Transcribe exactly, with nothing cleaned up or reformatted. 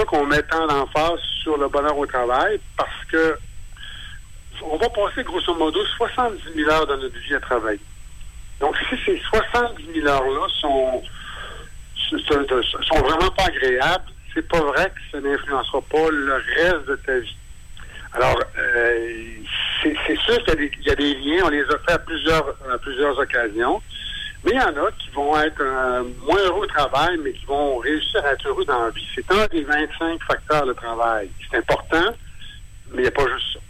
ça qu'on met tant d'emphase sur le bonheur au travail, parce que on va passer grosso modo soixante-dix mille heures de notre vie à travailler. Donc, si ces soixante-dix mille heures-là sont, sont vraiment pas agréables, c'est pas vrai que ça n'influencera pas le reste de ta vie. Alors, euh, c'est, c'est sûr qu'il y a, des, il y a des liens, on les a fait à plusieurs, à plusieurs occasions, mais il y en a qui vont être euh, moins heureux au travail, mais qui vont réussir à être heureux dans la vie. C'est un des vingt-cinq facteurs de travail. C'est important, mais il n'y a pas juste ça.